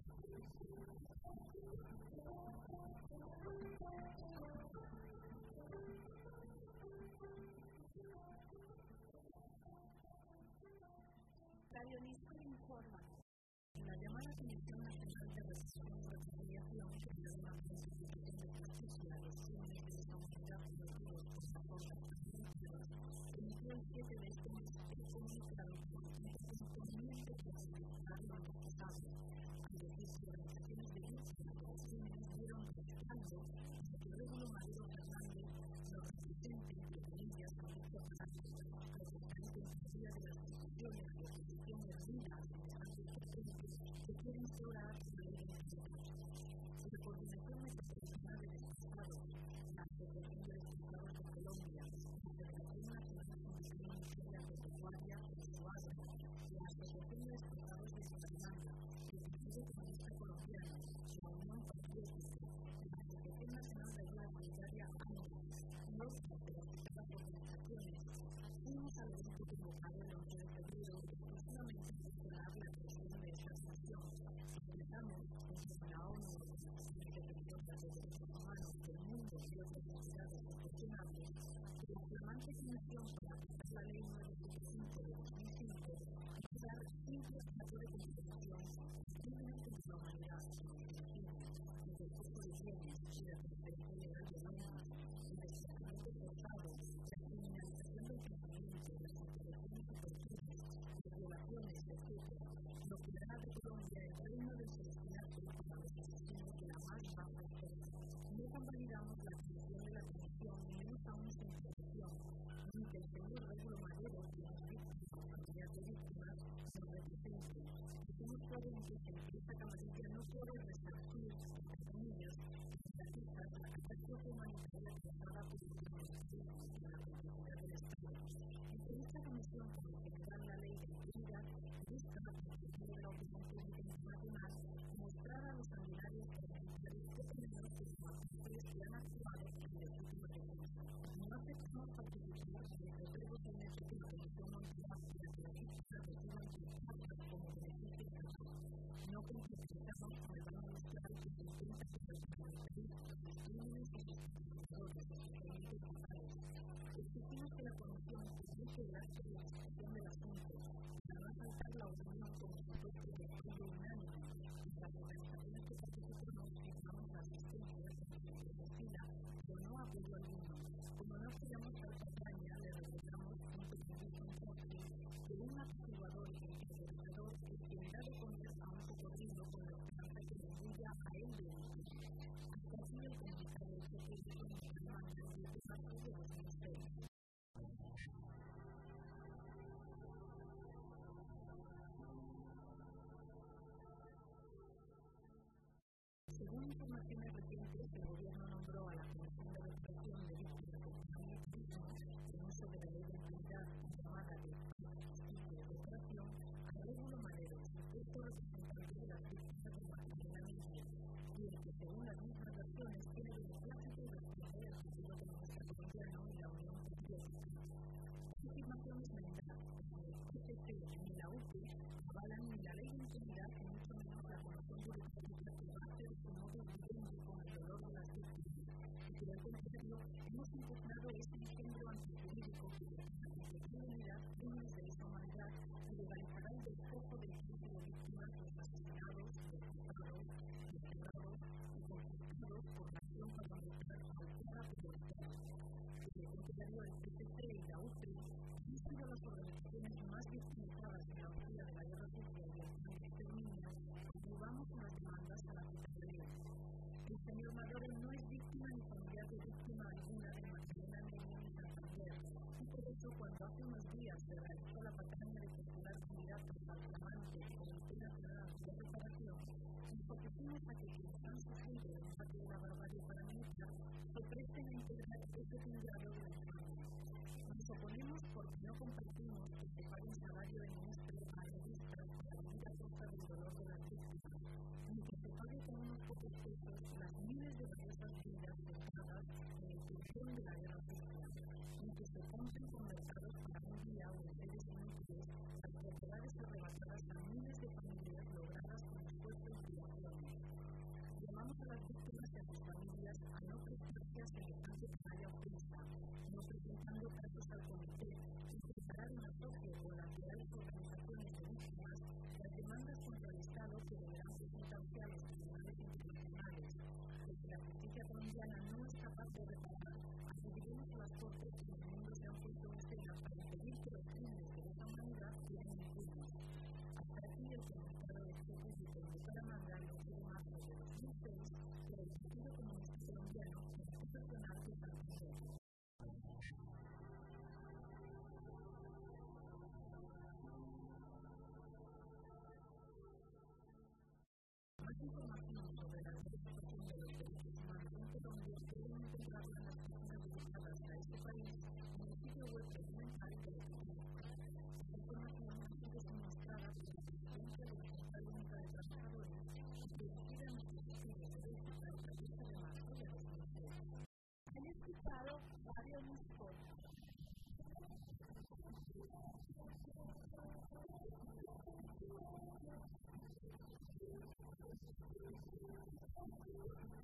Radionisco informa. La llamada Comisión Nacional de Recepción y Reconciliación, que es una constitución de justicia, gestión y responsabilidad de los por la forma emitió el 7 de este mes el comunicado con un componente que facilitar lo necesario. Al decir que organizaciones de víctimas de los crímenes dieron respaldo a que Rómulo Madero Fernández nos represente, entre comillas, a Víctor Fernández, representante en teoría de las instituciones de oposición hermida a semejantes potentes que quieren instaurar la ley de impunidad. La Coordinación Metropolitana de Desplazados, la Asociación de Desplazados de Colombia, la Federación Nacional Fundación de Agropecuaria de Suárez, la Asociación de Desplazados de Salamanca, el Partido Comunista Colombiano, la Unión Patriótica, la Asociación Nacional de Ayuda Humanitaria ANDA y otras de las citadas organizaciones, fuimos al evento convocado el 11 de febrero exclusivamente a gestionar la creación de esta asociación. Expresamos, junto con la ONU, organizaciones defensoras de derechos humanos del mundo y otras entidades profesionales, que la flamante Comisión para aplicar la Ley 975 de 2005 y dar simple trato de consideración a crímenes contra la humanidad, el despojo de bienes y la transferencia ilegal de normas, el desplazamiento forzado, la criminalización del pensamiento, las intervenciones y torturas, las violaciones, etc. Lo que hará de Colombia el reino del celestinato para los asesinos de la más baja esfera. No convalidamos la decisión de la Comisión ni menos aún su intervención, ni que el señor Rómulo Madero, que es víctima o familiar de víctimas, nos represente. Somos coherentes en que esta camarilla no puede resarcir, entre comillas, las la catástrofe humanitaria causada por el criminalismo y la complicidad del Estado. Entre esta comisión, como en general la ley de impunidad, busca, por objetivo de la opinión pública internacional, mostrar a los sanguinarios paramilitares detenidos como actores que han actuado en legítima defensa. No aceptamos participar en el procedimiento que la Comisión Nacional de la Justicia reciban culpables como beneficio penal. No complementamos con el plano nacional que se intenta contra el parlamentarismo, los crímenes y sus justificadores, especialmente tribunales. Exigimos que la Comisión publique el acto de discusión del asunto para no faltar la opinión consultora de apoyo unánime y las organizaciones que participamos firmamos la asistencia de fila o no apoyo alguno. Como no apoyamos tal campaña, le recordamos un periodismo fácil que un apaciguador y interpretador es quien da de comer a un cocodrilo con la esperanza que le envía a él de un. Hasta aquí el comunicado de este periódico mexicano del 10 de marzo de 2006. Según informaciones recientes, el gobierno nombró a la Comisión de Reparación de Víctimas del Criminalismo en uso de la ley de impunidad llamada de Paz, Justicia y Reparación a Rómulo Madero, supuesto representante de las víctimas de Magdalena Mejías, y el que, según las mismas versiones, tiene beneplácito de responder al Partido Comunista Colombiano y la Unión Patriótica. Las afirmaciones mendadas ni el PSC ni la UPE avalan ni la ley de impunidad ni mucho menos la Comisión Burocrática que base de su modo viviendo con el dolor de las víctimas. Y por el contrario, hemos impugnado este engendro antijurídico que con unidad crímenes de lesa humanidad y legalizará el despojo del crimen de víctimas, los asesinados, despojados, desterrados y confiscados por la acción parlamentar alterada por el Estado. Por el contrario, el PSC y la UPE han sido las organizaciones más victimizadas en la orgía de la guerra sucia y el exterminio, ayudamos a las demandas a la fiscalía. El señor Madero no es víctima ni familiar de víctima alguna de Magdalena Mejías ni Santander, y por eso cuando hace unos días se realizó la campaña de postular candidatos al flamante Comité Nacional de Reparación, nos opusimos a que quienes han sufrido el embate de la barbarie paramilitar se presten a integrar este tinglado de la infamia. Nos oponemos porque no compartimos que se pague un salario de ministro a revistas para vivir a costa del dolor de las víctimas, ni que se pague con unos pocos pesos las miles de valiosas vidas dejadas en el curso de la guerra sucia, ni que se compren con mercados para un día o en seres inútiles las propiedades arrebatadas a miles de familias logradas con esfuerzo y creación. capaz de reparar. Así vivimos las cortes y el mundo se han puesto en escena para impedir que los crímenes que de esa manera queden impunes. Hasta aquí el comunicado de Executivo de Bucaramanga el 8 de marzo de 2006 por el Partido Comunista Colombiano Constitucional de Santander. Más información sobre la situación de los derechos humanos en Colombia pueden encontrarla en las páginas dedicadas a este país en el sitio web presidencial del Ejecutivo. Esta información ha sido suministrada por la Presidencia de la Central Única de Trabajadores y dirigida en el Ejecutivo de Bélgica el 14 de marzo de 2006. Han escuchado varios informes. Thank you.